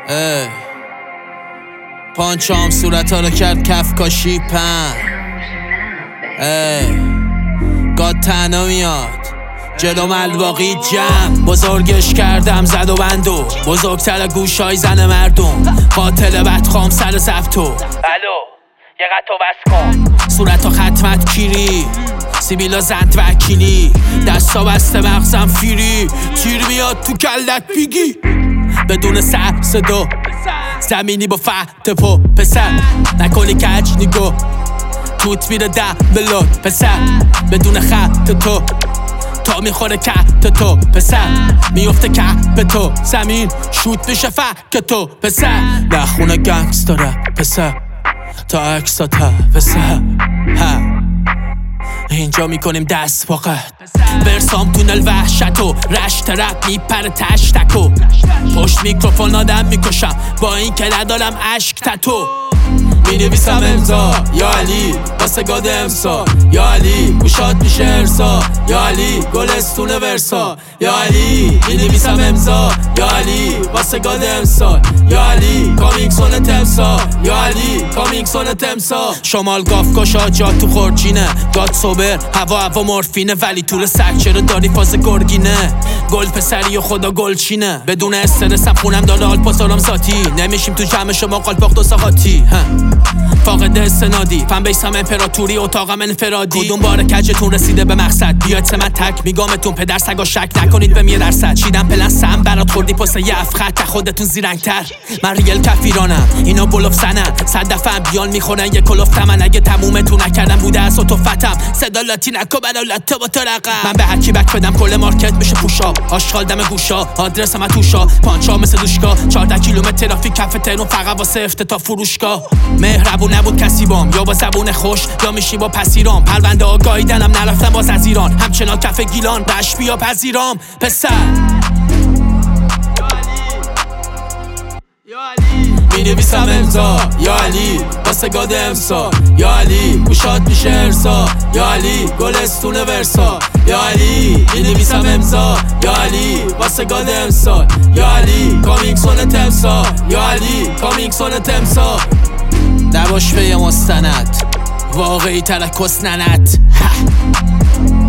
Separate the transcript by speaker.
Speaker 1: پانچام صورت ها رو کرد کف کاشی پن. گاد تنها میاد جلو ملواقی جمع. بزرگش کردم زد و بندو، بزرگتر گوشای زن مردم. قاتل بدخوام سر زبطو. الو یه قطع بس کن. صورت ها ختمت کیری، سیبیلا زند وکیلی. دستا بسته مغزم فیری، تیر میاد تو کلت بیگی. بدون سر صدا زمینی با فت پا. پسر نکنی کج نگاه، توت میره ده بلاد. پسر بدون خط تو تا میخوره کت تو. پسر میفته کپ تو، زمین شوت میشه فک تو. پسر نخونه گنگستا رپ. پسر تا عکسات پسر اینجا میکنیم دست فقط. برسام تونل وحشتو رشت رپ میپره تشتکو. پشت میکروفون آدم میکشم با این که ندارم عشق تتو. مینویسم امضا یا علی واسه گاد امسا. یا علی گوشات میشه ارسا. یا علی گلستون ورسا. یا علی مینویسم امضا یا علی واسه گاد امسا. یا علی کامیکسون تمسا. یا علی کامیکسون تمسا. شمال گاف کشا جا تو خورجینه. گاد صبر هوا مورفینه، ولی طول سگ چرا داری فاز گرگینه. گل پسری و خدا گلچینه. بدون استرسم خونم داره آلپاسارم ذاتی. نمیشیم تو جمع شما قالپاق دو ساقاتی. فاقد استنادی فن بیسم امپراتوری اتاقم انفرادی. کدوم بار کجتون رسیده به مقصد؟ بیاید سه من تک میگامتون پدر سگا شک نکنید به 100%. چیدم پلسم برات خوردی پست یه افخط خودتون زیرنگتر. من ریل کفیرانم اینا بلوف زنم. 100 دفعه بیان میخورن یه کلوف تمن. اگه تمومتون نکردم بوده از تو فتم. صدا لاتی نکو برالت با تو رقم. من به هرکی بک بدم کل مارکت میشه پوشا. آشغال دم گوشا آدرس من توشا. پانچا مثل دوشگاه 14 کیلومتر ترافیک کف تهران فقط واسه افتتاح فروشگاه. مهربون نبود کسی بام، یا با زبون خوش یا میشی با پسیرام. پرونده ها گاییدنم نرفتم باز از ایران. همچنان کف گیلان رش بیا پذیرام. پسر مینویسم امضا یا علی واسه گاد امسا. یا علی گوشات میشه ارسا. یا علی گلستون ورسا. یا علی مینویسم امضا یا علی واسه گاد امسا. یا علی کامیکسون تمسا. یا علی کامیکسون تمسا. نباش به یه مستند واقعی تر کس ننت.